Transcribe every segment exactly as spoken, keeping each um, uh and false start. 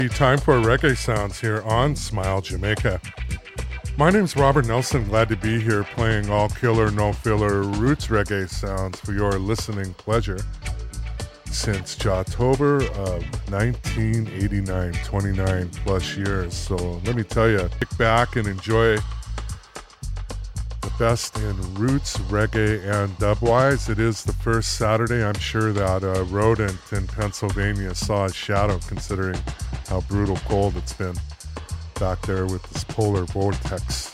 Time for reggae sounds here on Smile Jamaica. My name's Robert Nelson. Glad to be here playing all killer, no filler roots reggae sounds for your listening pleasure since October of nineteen eighty-nine, twenty-nine plus years. So let me tell you, kick back and enjoy the best in roots, reggae, and dubwise. It is the first Saturday. I'm sure that a rodent in Pennsylvania saw a shadow, considering how brutal cold it's been back there with this polar vortex.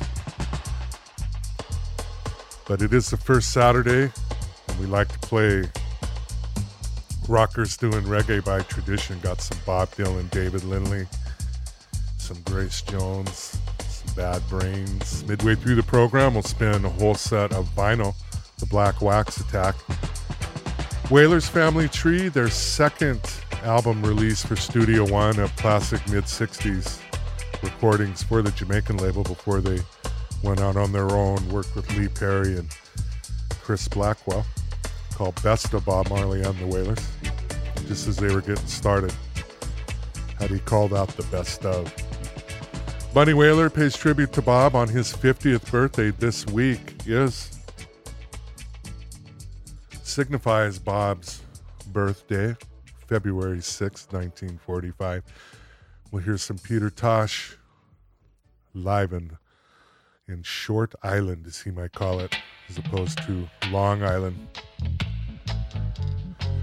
But it is the first Saturday, and we like to play rockers doing reggae by tradition. Got some Bob Dylan, David Lindley, some Grace Jones, some Bad Brains. Midway through the program, we'll spin a whole set of vinyl, the Black Wax Attack. Wailers Family Tree, their second album release for Studio One of classic mid-sixties recordings for the Jamaican label before they went out on their own, worked with Lee Perry and Chris Blackwell, called Best of Bob Marley and the Wailers, just as they were getting started. How do you call that the best of? Bunny Wailer pays tribute to Bob on his fiftieth birthday this week. Is signifies Bob's birthday, February sixth, nineteen forty-five. We'll hear some Peter Tosh live in, in Short Island, as he might call it, as opposed to Long Island.